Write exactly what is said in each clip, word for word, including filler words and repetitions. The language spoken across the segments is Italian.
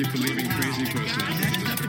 you for leaving crazy person.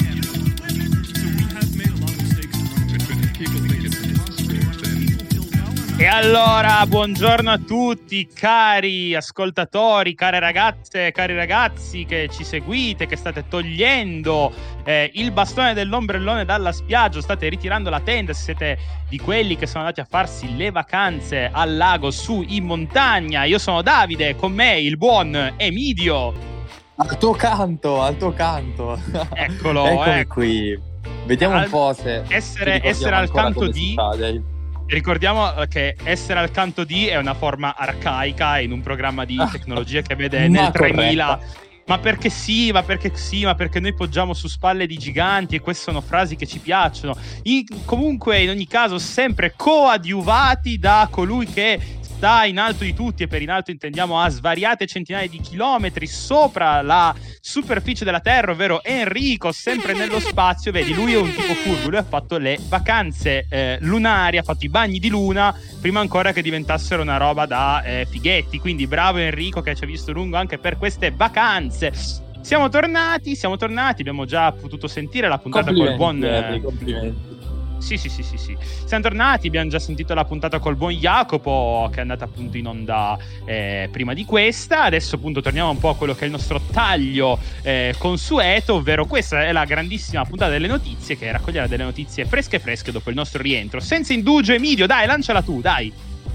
E allora, buongiorno a tutti, cari ascoltatori, care ragazze, cari ragazzi che ci seguite, che state togliendo eh, il bastone dell'ombrellone dalla spiaggia, state ritirando la tenda, se siete di quelli che sono andati a farsi le vacanze al lago, su, in montagna. Io sono Davide, con me il buon Emidio. Al tuo canto, al tuo canto. Eccolo, Eccomi ecco. qui. Vediamo Al- un po' se essere, essere al canto di... Ricordiamo che essere al canto di è una forma arcaica in un programma di tecnologia che vede nel tremila. Ma perché sì, ma perché sì, ma perché noi poggiamo su spalle di giganti e queste sono frasi che ci piacciono. In, comunque, in ogni caso, sempre coadiuvati da colui che sta in alto di tutti, e per in alto intendiamo a svariate centinaia di chilometri sopra la superficie della Terra, ovvero Enrico, sempre nello spazio. Vedi, lui è un tipo furbo, lui ha fatto le vacanze eh, lunari, ha fatto i bagni di luna prima ancora che diventassero una roba da eh, fighetti, quindi bravo Enrico che ci ha visto lungo anche per queste vacanze. Siamo tornati, siamo tornati, abbiamo già potuto sentire la puntata col buon... Henry, complimenti. Sì, sì, sì, sì, sì. Siamo tornati, abbiamo già sentito la puntata col buon Jacopo che è andata appunto in onda eh, prima di questa. Adesso appunto torniamo un po' a quello che è il nostro taglio eh, consueto, ovvero questa è la grandissima puntata delle notizie che raccoglierà delle notizie fresche fresche dopo il nostro rientro. Senza indugio, Emidio, dai, lanciala tu, dai.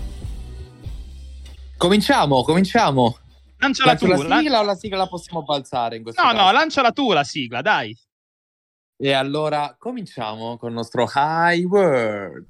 Cominciamo, cominciamo. Lanciala Lancio tu. la sigla lan- o la sigla la possiamo balzare in questo No, caso? no, lanciala tu la sigla, dai. E allora cominciamo con il nostro High Word.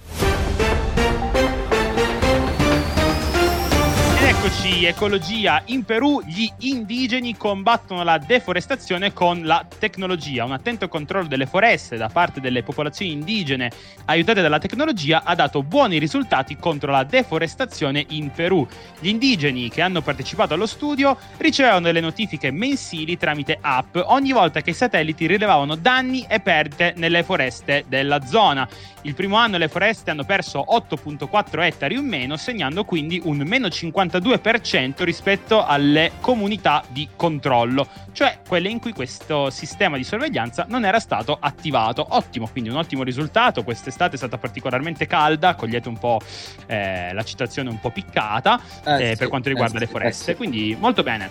Ed eccoci, ecologia. In Perù gli indigeni combattono la deforestazione con la tecnologia. Un attento controllo delle foreste da parte delle popolazioni indigene aiutate dalla tecnologia ha dato buoni risultati contro la deforestazione in Perù. Gli indigeni che hanno partecipato allo studio ricevevano delle notifiche mensili tramite app ogni volta che i satelliti rilevavano danni e perdite nelle foreste della zona. Il primo anno le foreste hanno perso otto virgola quattro ettari in meno, segnando quindi un meno cinquantadue per cento rispetto alle comunità di controllo, cioè quelle in cui questo sistema di sorveglianza non era stato attivato. Ottimo, quindi un ottimo risultato. Quest'estate è stata particolarmente calda, cogliete un po' eh, la citazione un po' piccata Eh, eh, sì, per quanto riguarda eh, le sì, foreste, eh, sì. quindi molto bene.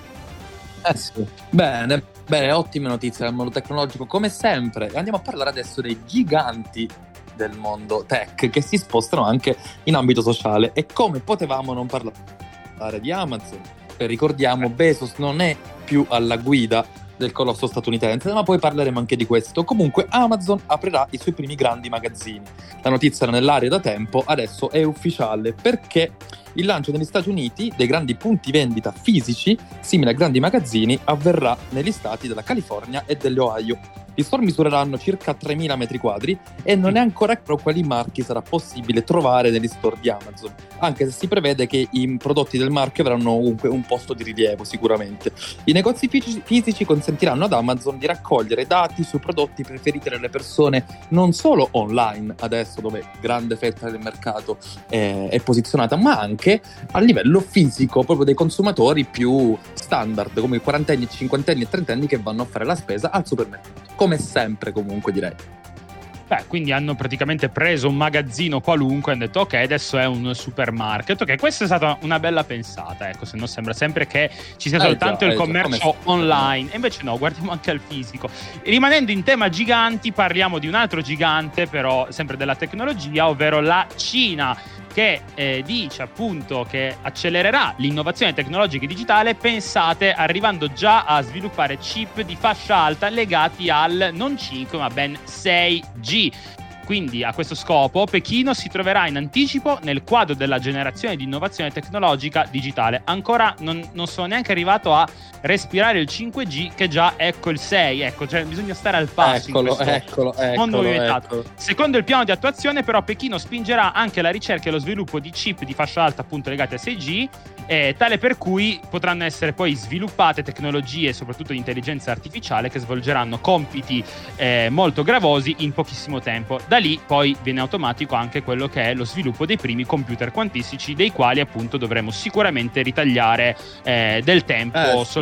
Eh sì. Bene, bene, ottime notizie dal mondo tecnologico come sempre. Andiamo a parlare adesso dei giganti del mondo tech che si spostano anche in ambito sociale. E come potevamo non parlare di Amazon? E ricordiamo, Bezos non è più alla guida del colosso statunitense, ma poi parleremo anche di questo. Comunque Amazon aprirà i suoi primi grandi magazzini. La notizia era nell'aria da tempo, adesso è ufficiale perché il lancio negli Stati Uniti dei grandi punti vendita fisici, simili a grandi magazzini, avverrà negli stati della California e dell'Ohio. Gli store misureranno circa tremila metri quadri e non è ancora chiaro quali marchi sarà possibile trovare negli store di Amazon, anche se si prevede che i prodotti del marchio avranno comunque un posto di rilievo sicuramente. I negozi fisici, fisici consentiranno ad Amazon di raccogliere dati sui prodotti preferiti delle persone non solo online, adesso dove grande fetta del mercato è, è posizionata, ma anche a livello fisico, proprio dei consumatori più standard, come i quarantenni, cinquantenni e trentenni che vanno a fare la spesa al supermercato. Come sempre, comunque, direi. Beh, quindi hanno praticamente preso un magazzino qualunque e hanno detto ok, adesso è un supermarket. Ok, questa è stata una bella pensata, ecco, se no sembra sempre che ci sia Eh soltanto già, il eh già, commercio come- online. E invece no, guardiamo anche al fisico. E rimanendo in tema giganti, parliamo di un altro gigante, però sempre della tecnologia, ovvero la Cina, che eh, dice appunto che accelererà l'innovazione tecnologica e digitale, pensate, arrivando già a sviluppare chip di fascia alta legati al non cinque ma ben sei G. Quindi a questo scopo Pechino si troverà in anticipo nel quadro della generazione di innovazione tecnologica digitale. Ancora non, non sono neanche arrivato a respirare il cinque G che già ecco il sei, ecco, cioè bisogna stare al passo. Eccolo, in questo eccolo, eccolo, mondo movimentato. eccolo. Secondo il piano di attuazione però Pechino spingerà anche la ricerca e lo sviluppo di chip di fascia alta appunto legati a sei G, eh, tale per cui potranno essere poi sviluppate tecnologie soprattutto di intelligenza artificiale che svolgeranno compiti eh, molto gravosi in pochissimo tempo. Da lì poi viene automatico anche quello che è lo sviluppo dei primi computer quantistici, dei quali appunto dovremo sicuramente ritagliare eh, del tempo Eh, sì. soltanto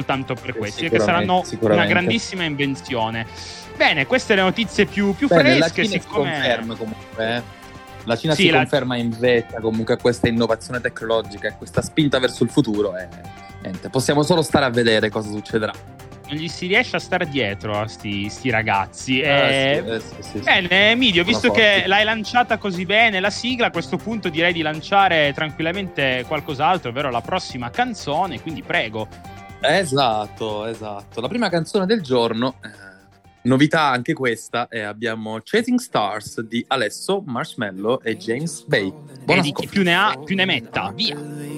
soltanto per questi, che Sicuramente, saranno una grandissima invenzione. Bene, queste le notizie più, più Bene, fresche. La Cina siccome... si conferma comunque, eh? La Cina sì, si la... conferma in vetta comunque a questa innovazione tecnologica e questa spinta verso il futuro e niente, possiamo solo stare a vedere cosa succederà. Non gli si riesce a stare dietro a sti, sti ragazzi. Ah, eh, sì, eh, sì, sì, bene, Emidio, sono visto forti. che l'hai lanciata così bene la sigla, a questo punto direi di lanciare tranquillamente qualcos'altro, ovvero la prossima canzone, quindi prego. Esatto, esatto. La prima canzone del giorno, eh, novità anche questa, e abbiamo Chasing Stars di Alesso, Marshmello e James Bay. Buon E di chi più ne ha più ne metta, via.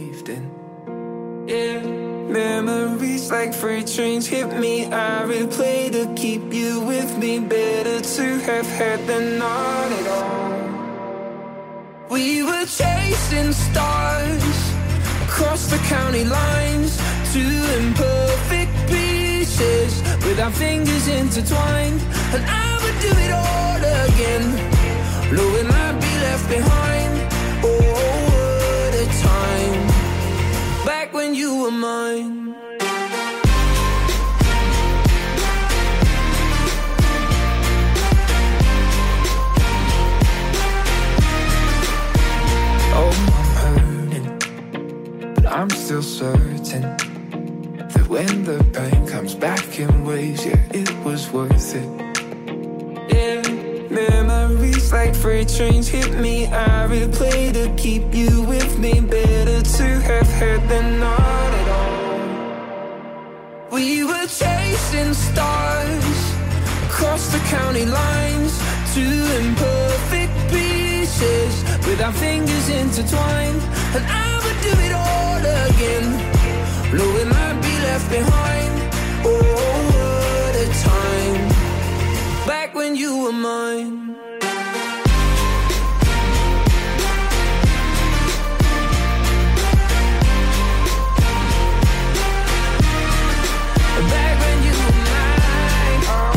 Memories like freight trains hit me. I replay to keep you with me. Better to have had than not at all. We were chasing stars across the county lines, two imperfect pieces with our fingers intertwined. And I would do it all again, knowing I'd be left behind. Oh, what a time, back when you were mine. Oh, I'm hurting, but I'm still certain that when the pain comes back in waves, yeah, it was worth it. Yeah, memories like freight trains hit me. I replay to keep you with me. Better to have had than not at all. We were chasing stars across the county lines, two imperfect pieces with our fingers intertwined. And I would do it all again, knowing I'd be left behind. Oh, what a time, back when you were mine. Back when you were mine. Oh,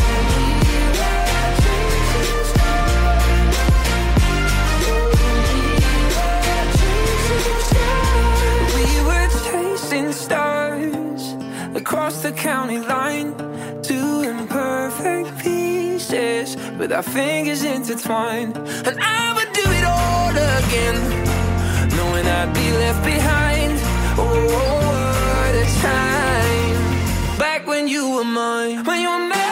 we were chasing stars across the county line, two imperfect pieces with our fingers intertwined. And I would do it all again, knowing I'd be left behind. Oh, what a time, back when you were mine, when you were mine.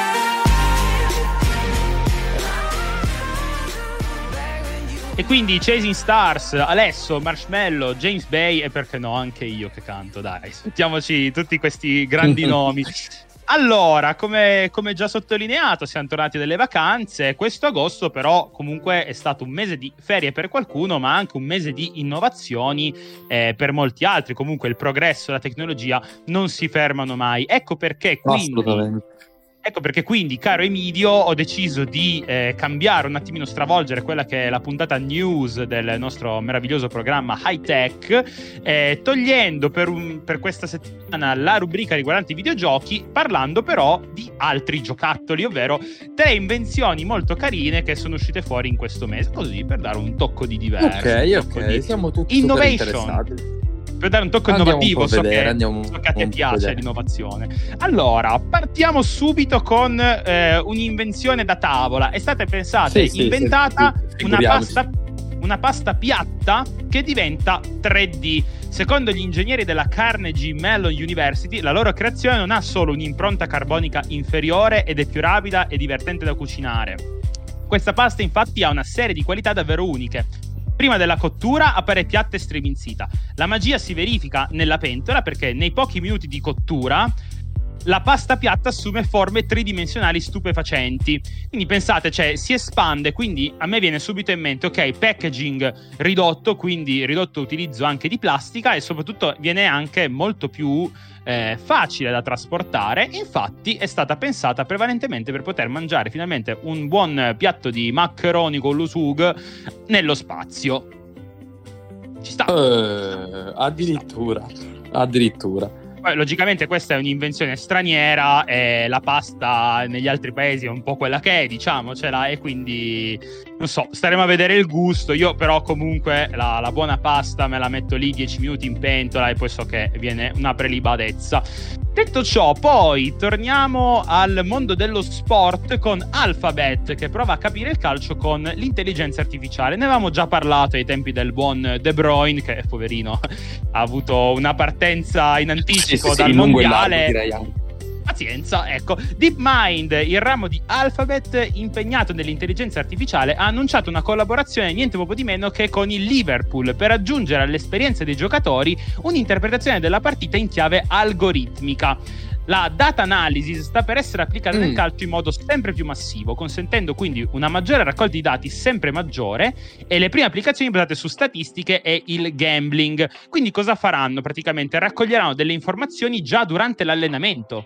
E quindi Chasing Stars, Alesso, Marshmello, James Bay e perché no anche io che canto, dai, mettiamoci tutti questi grandi nomi. Allora, come, come già sottolineato, siamo tornati dalle vacanze. Questo agosto però comunque è stato un mese di ferie per qualcuno, ma anche un mese di innovazioni eh, per molti altri. Comunque il progresso e la tecnologia non si fermano mai. Ecco perché quindi... Assolutamente. Ecco perché quindi, caro Emidio, ho deciso di eh, cambiare, un attimino stravolgere quella che è la puntata news del nostro meraviglioso programma High Tech, eh, togliendo per, un, per questa settimana la rubrica riguardante i videogiochi, parlando però di altri giocattoli, ovvero tre invenzioni molto carine che sono uscite fuori in questo mese, così per dare un tocco di diverso. Ok, tocco ok, di siamo tutti innovation. super interessati. Per dare un tocco Andiamo innovativo, un po' so, vedere, che, andiamo so che a te un po' piace vedere. l'innovazione. Allora, partiamo subito con eh, un'invenzione da tavola. È stata pensata Sì, e sì, inventata sì, una, figuriamoci. pasta, una pasta piatta che diventa tre D. Secondo gli ingegneri della Carnegie Mellon University, la loro creazione non ha solo un'impronta carbonica inferiore ed è più rapida e divertente da cucinare. Questa pasta infatti ha una serie di qualità davvero uniche. Prima della cottura appare piatta e striminzita. La magia si verifica nella pentola perché nei pochi minuti di cottura la pasta piatta assume forme tridimensionali stupefacenti. Quindi pensate, cioè si espande, quindi a me viene subito in mente, ok, packaging ridotto, quindi ridotto utilizzo anche di plastica e soprattutto viene anche molto più eh, facile da trasportare. Infatti è stata pensata prevalentemente per poter mangiare finalmente un buon piatto di maccheroni con l'usug nello spazio. Ci sta. Eh, addirittura, addirittura. Poi, logicamente questa è un'invenzione straniera e la pasta negli altri paesi è un po' quella che è, diciamocela, e quindi non so, staremo a vedere il gusto. Io però comunque la, la buona pasta me la metto lì dieci minuti in pentola e poi so che viene una prelibatezza. Detto ciò, poi torniamo al mondo dello sport con Alphabet, che prova a capire il calcio con l'intelligenza artificiale. Ne avevamo già parlato ai tempi del buon De Bruyne, che poverino ha avuto una partenza in anticipo sì, sì, dal sì, mondiale. Largo, direi anche. Pazienza, ecco. DeepMind, il ramo di Alphabet impegnato nell'intelligenza artificiale, ha annunciato una collaborazione niente poco di meno che con il Liverpool per aggiungere all'esperienza dei giocatori un'interpretazione della partita in chiave algoritmica. La data analysis sta per essere applicata mm. nel calcio in modo sempre più massivo, consentendo quindi una maggiore raccolta di dati sempre maggiore, e le prime applicazioni basate su statistiche e il gambling. Quindi cosa faranno? Praticamente raccoglieranno delle informazioni già durante l'allenamento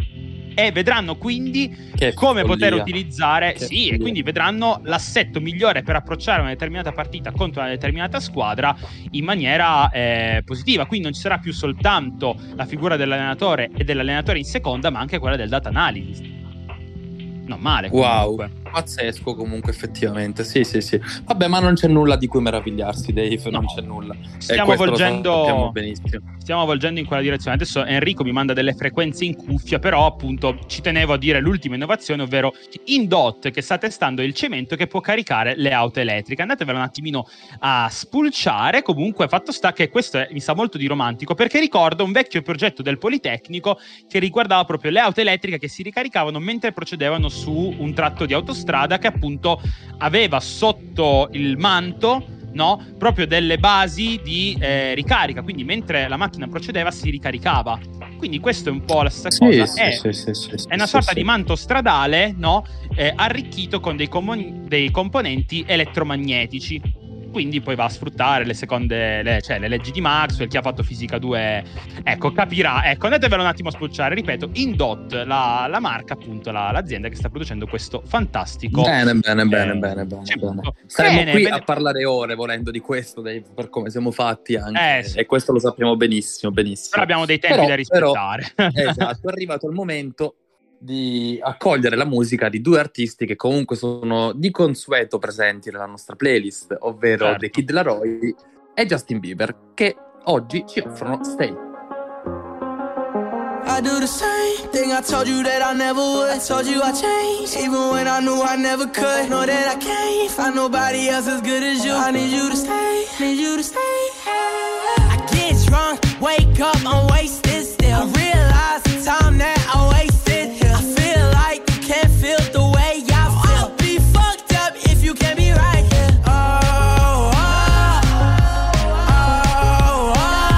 e vedranno quindi che come follia. poter utilizzare che sì follia. E quindi vedranno l'assetto migliore per approcciare una determinata partita contro una determinata squadra in maniera eh, positiva. Quindi non ci sarà più soltanto la figura dell'allenatore e dell'allenatore in seconda, ma anche quella del data analysis. Non male comunque. Wow, pazzesco comunque, effettivamente. Sì, sì, sì. Vabbè, ma non c'è nulla di cui meravigliarsi, Dave, no. non c'è nulla. Stiamo volgendo Stiamo volgendo in quella direzione. Adesso Enrico mi manda delle frequenze in cuffia, però appunto ci tenevo a dire l'ultima innovazione, ovvero Indot, che sta testando il cemento che può caricare le auto elettriche. Andatevela un attimino a spulciare. Comunque fatto sta che questo è, mi sa molto di romantico, perché ricorda un vecchio progetto del Politecnico che riguardava proprio le auto elettriche che si ricaricavano mentre procedevano su un tratto di autostrada, che appunto aveva sotto il manto, no, proprio delle basi di eh, ricarica, quindi mentre la macchina procedeva si ricaricava. Quindi questo è un po' la stessa sì, cosa, sì, è, sì, sì, sì, è una sì, sorta sì. di manto stradale, no, eh, arricchito con dei, com- dei componenti elettromagnetici. Quindi poi va a sfruttare le seconde, le, cioè le leggi di Maxwell. Chi ha fatto fisica due, ecco, capirà. Ecco, andatevelo un attimo a spulciare. Ripeto, Indot, la, la marca, appunto, la, l'azienda che sta producendo questo fantastico. Bene, bene, eh, bene, bene, bene, bene. Saremo bene, qui bene. a parlare ore, volendo, di questo, Dave, per come siamo fatti anche. Eh, sì. E questo lo sappiamo benissimo, benissimo. Però abbiamo dei tempi però, da rispettare. Però, esatto, è arrivato il momento di accogliere la musica di due artisti che comunque sono di consueto presenti nella nostra playlist, ovvero certo. The Kid Laroi e Justin Bieber, che oggi ci offrono Stay. I do the same thing I told you that I never would. I told you I changed, even when I knew I never could. Know that I can't find nobody else as good as you. I need you to stay, need you to stay. I get drunk, wake up, I'm wasted still. I realize the time that I wasted here. I feel like you can't feel the way I feel. I'll be fucked up if you can't be right here. Oh, oh, oh, oh,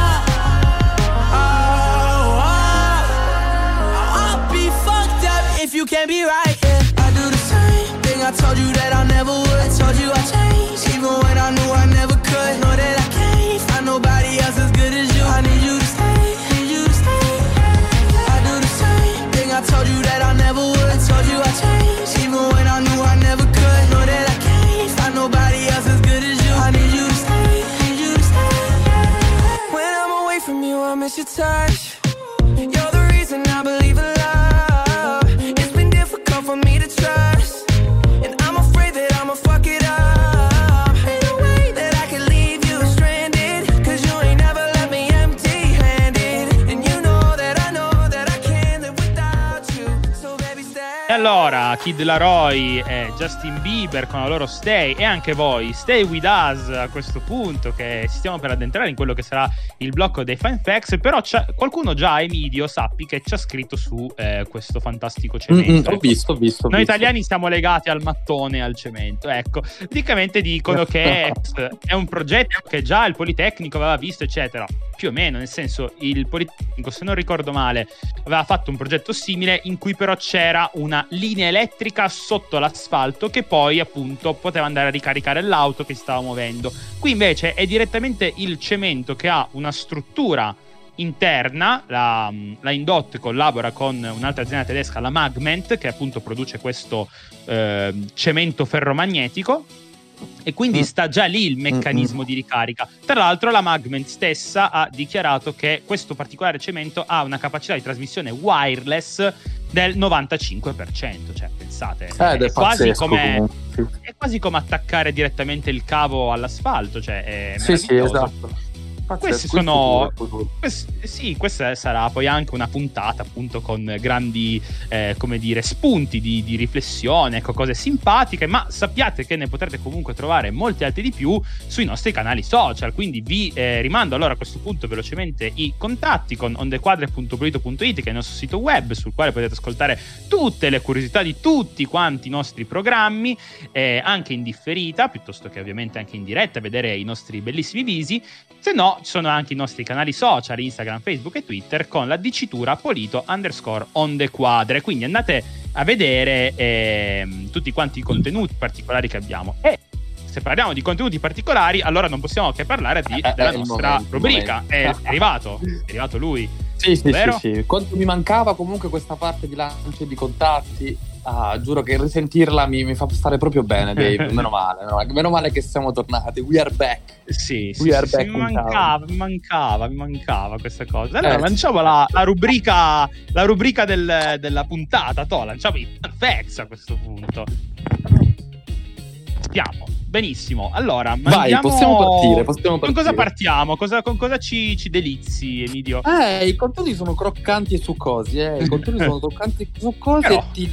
oh, oh. I'll be fucked up if you can't be right here. I do the same thing I told you that I never would. I told you I changed, even when I knew I never could. Know that I can't find nobody else as good as you. I need you to stay, need you to stay. I do the same thing I told you that I never would. I told you I changed, even when I knew I never could. Know that I can't find nobody else as good as you. I need you to stay, need you to stay. When I'm away from you, I miss your touch. You're the reason I believe in love. It's been difficult for me to trust, and I'm afraid that I'ma fuck it up. Ain't no way that I can leave you stranded, cause you ain't never left me empty-handed. And you know that I know that I can't live without you. So baby stay. E allora, Kid Laroi e Justin Bieber con la loro Stay, e anche voi Stay With Us a questo punto, che stiamo per addentrare in quello che sarà il blocco dei Fun Facts. Però c'è qualcuno già, Emidio, sappi che ci ha scritto su eh, questo fantastico cemento. Mm-hmm, ho visto, ho visto. Noi visto. italiani siamo legati al mattone e al cemento, ecco. Praticamente dicono che è un progetto che già il Politecnico aveva visto, eccetera. Più o meno, nel senso, il Politecnico, se non ricordo male, aveva fatto un progetto simile in cui però c'era una linea elettrica sotto l'asfalto che poi appunto poteva andare a ricaricare l'auto che si stava muovendo. Qui invece è direttamente il cemento che ha una struttura interna. La, la Indot collabora con un'altra azienda tedesca, la Magment, che appunto produce questo eh, cemento ferromagnetico, E quindi Mm. sta già lì il meccanismo Mm-mm. di ricarica. Tra l'altro la Magment stessa ha dichiarato che questo particolare cemento ha una capacità di trasmissione wireless del novantacinque per cento, cioè pensate, Eh, ed è è, quasi pazzesco, come, comunque, sì. è quasi come attaccare direttamente il cavo all'asfalto, cioè è Sì, sì, meraviglioso. esatto. Pazzesco, Questi il sono futuro, il futuro. quest- sì, questa sarà poi anche una puntata appunto con grandi eh, come dire spunti di, di riflessione, ecco, cose simpatiche, ma sappiate che ne potrete comunque trovare molti altri di più sui nostri canali social, quindi vi eh, rimando allora a questo punto velocemente i contatti con ondequadre punto polito punto it, che è il nostro sito web sul quale potete ascoltare tutte le curiosità di tutti quanti i nostri programmi, eh, anche in differita piuttosto che ovviamente anche in diretta, vedere i nostri bellissimi visi. Se no, ci sono anche i nostri canali social, Instagram, Facebook e Twitter, con la dicitura polito underscore ondequadre. Quindi andate a vedere ehm, tutti quanti i contenuti particolari che abbiamo. E se parliamo di contenuti particolari, allora non possiamo che parlare di, Eh, della eh, il nostra momento, rubrica. il È, momento. è arrivato, è arrivato lui. Sì, sì, Vero? sì, sì. Quanto mi mancava comunque questa parte di lancio di contatti. Ah, giuro che risentirla mi, mi fa stare proprio bene, Dave. Meno male, meno male, meno male che siamo tornati. We are back. Sì, sì, We sì, are sì, back mi in mancava, mi mancava, mi mancava questa cosa. Allora Eh, lanciamo la, la rubrica, la rubrica del- della puntata, to, lanciamo i fun facts a questo punto. Stiamo, benissimo. Allora, Vai, mandiamo- possiamo partire, possiamo Con cosa partire. partiamo? Cosa- con cosa ci, ci delizi, Emidio? Eh, i contenuti sono croccanti e succosi, eh. I contenuti sono croccanti e succosi. Però- E ti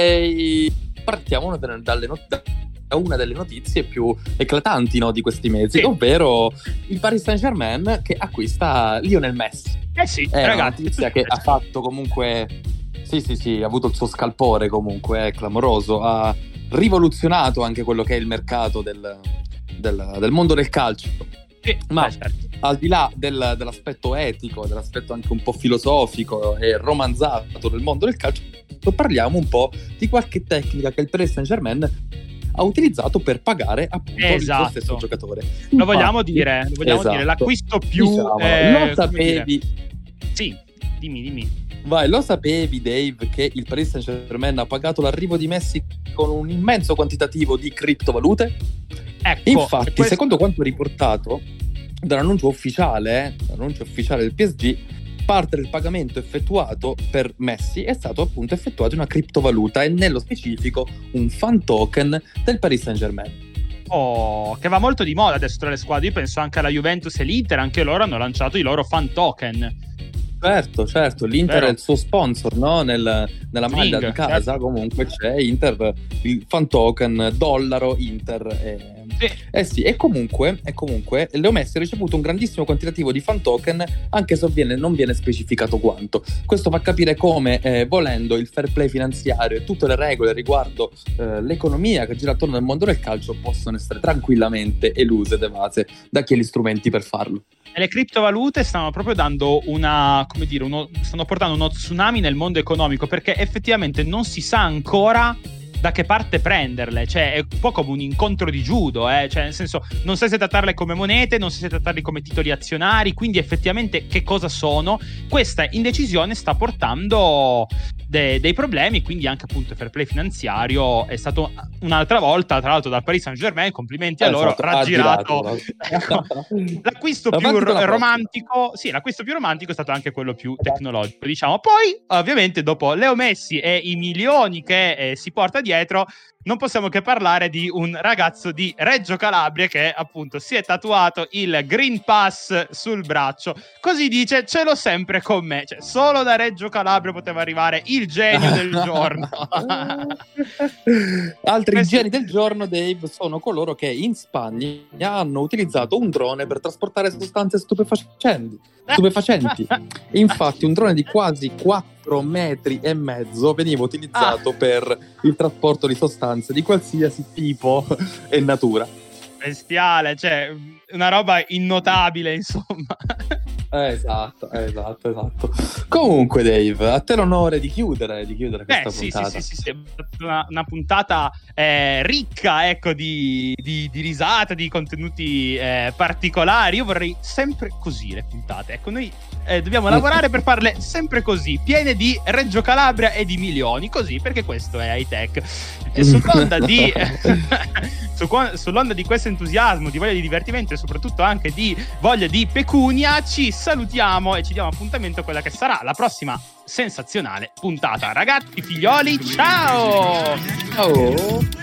direi partiamo dalle, dalle not- da una delle notizie più eclatanti, no, di questi mesi, Sì. ovvero il Paris Saint-Germain che acquista Lionel Messi. Eh sì, È una ragazzi. notizia che ha fatto comunque, sì sì sì, ha avuto il suo scalpore comunque, è clamoroso, ha rivoluzionato anche quello che è il mercato del, del- del mondo del calcio. Sì, Ma- beh, certo. Al di là del- dell'aspetto etico, dell'aspetto anche un po' filosofico e romanzato del mondo del calcio, parliamo un po' di qualche tecnica che il Paris Saint-Germain ha utilizzato per pagare appunto il Esatto. suo stesso giocatore. Lo vogliamo Infatti, dire, lo vogliamo esatto. dire, l'acquisto più... Diciamo, eh, lo come sapevi, dire- Sì, dimmi, dimmi. vai, lo sapevi Dave che il Paris Saint-Germain ha pagato l'arrivo di Messi con un immenso quantitativo di criptovalute? Ecco, Infatti, questo- secondo quanto riportato dall'annuncio ufficiale, eh, dall'annuncio ufficiale del P S G, parte del pagamento effettuato per Messi è stato appunto effettuato in una criptovaluta e nello specifico un fan token del Paris Saint-Germain. Oh, che va molto di moda adesso tra le squadre. Io penso anche alla Juventus e l'Inter, anche loro hanno lanciato i loro fan token. Certo, certo, l'Inter Vero. è il suo sponsor, no? Nel- nella maglia Ring, di casa certo. comunque c'è Inter, il fan token dollaro Inter. E... Sì. Eh sì, e comunque, e comunque Leo Messi ha ricevuto un grandissimo quantitativo di fan token, anche se viene- non viene specificato quanto. Questo fa capire come, eh, volendo, il fair play finanziario e tutte le regole riguardo eh, l'economia che gira attorno al mondo del calcio possono essere tranquillamente eluse ed evase da chi ha gli strumenti per farlo. E le criptovalute stanno proprio dando una, come dire, uno, stanno portando uno tsunami nel mondo economico, perché effettivamente non si sa ancora da che parte prenderle, cioè è un po' come un incontro di judo, eh? Cioè nel senso non sai se trattarle come monete, non sai se trattarli come titoli azionari, quindi effettivamente che cosa sono. Questa indecisione sta portando de- dei problemi, quindi anche appunto il fair play finanziario è stato un'altra volta, tra l'altro dal Paris Saint-Germain, complimenti a loro, Esatto, ha raggirato. girato, Ecco, l'acquisto più Avanti con la ro- romantico, sì, l'acquisto più romantico è stato anche quello più tecnologico, diciamo. Poi, ovviamente, dopo Leo Messi e i milioni che eh, si porta dietro, non possiamo che parlare di un ragazzo di Reggio Calabria che appunto si è tatuato il Green Pass sul braccio. Così dice: ce l'ho sempre con me. Cioè, solo da Reggio Calabria poteva arrivare il genio del giorno. Altri Questi- geni del giorno, Dave, sono coloro che in Spagna hanno utilizzato un drone per trasportare sostanze stupefacenti. stupefacenti. Infatti un drone di quasi quattro metri e mezzo veniva utilizzato Ah. per il trasporto di sostanze di qualsiasi tipo e natura. Bestiale, cioè una roba innotabile, insomma. Esatto, esatto, esatto. Comunque, Dave, a te l'onore di chiudere, di chiudere questa Beh, sì, puntata. sì, sì, sì, sì. Una, una puntata eh, ricca, ecco, di, di, di risate, di contenuti eh, particolari. Io vorrei sempre così le puntate. Ecco, noi eh, dobbiamo lavorare per farle sempre così, piene di Reggio Calabria e di milioni, così, perché questo è high tech. E sull'onda di su, sull'onda di questo entusiasmo, di voglia di divertimento e soprattutto anche di voglia di pecunia, ci salutiamo e ci diamo appuntamento a quella che sarà la prossima sensazionale puntata. Ragazzi, figlioli, ciao! Ciao!